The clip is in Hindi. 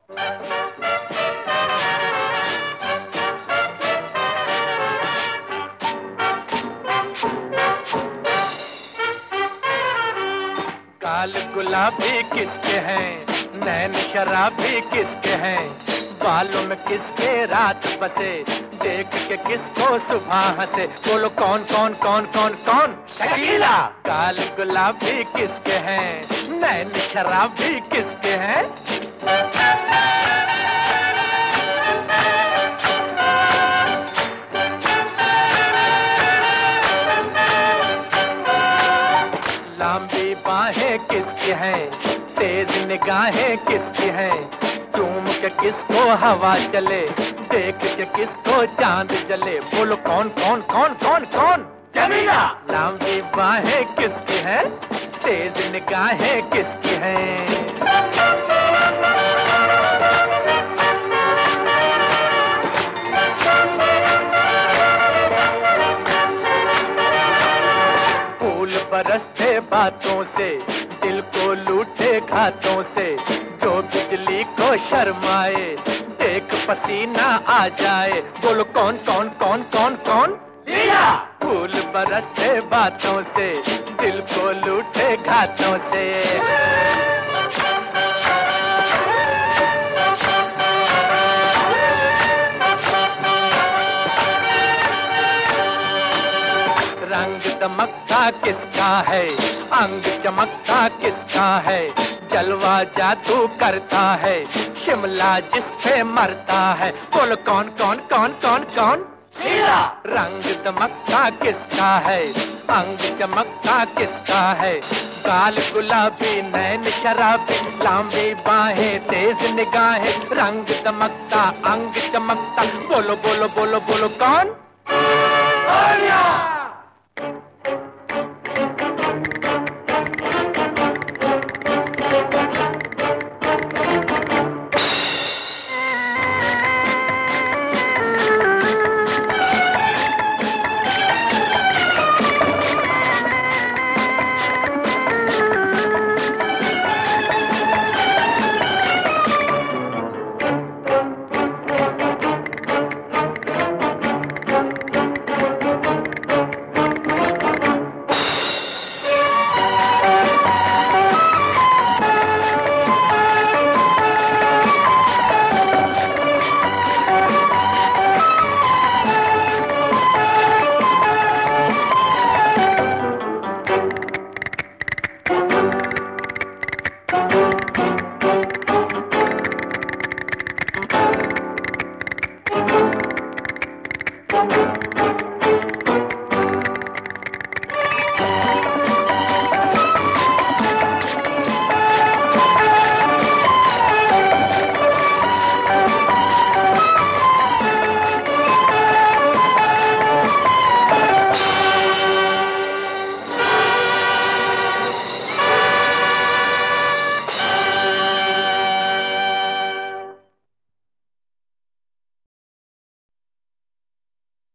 काल गुलाबी किसके हैं, नैन शराबी किसके हैं, बालों में किसके रात बसे, देख के किसको सुबह हंसे, बोलो कौन कौन कौन कौन कौन? शकीला। काल गुलाबी किसके हैं, नैन शराबी किसके हैं? लंबी बाहें किसकी हैं, तेज निगाहें किसकी हैं, चूम के किसको हवा चले, देख के किसको चांद जले, बोलो कौन कौन कौन कौन कौन? जमीला। लंबी बाहें किसकी हैं, तेज निगाहें किसकी हैं? बरसते बातों से, दिल को लूटे घातों से, जो बिजली को शर्माए, देख पसीना आ जाए, बोलो कौन कौन कौन कौन कौन? लिया। फूल बरसते बातों से, दिल को लूटे घातों से। रंग दमकता किसका है, अंग चमकता किसका है, जलवा जादू करता है, शिमला जिस पे मरता है, बोलो कौन कौन कौन कौन कौन? शीला। रंग दमकता किसका है, अंग चमकता किसका है, गाल गुलाबी नैन शराबी, लंबी बाहें तेज निगाहें, रंग दमकता अंग चमकता, बोलो बोलो बोलो बोलो कौन?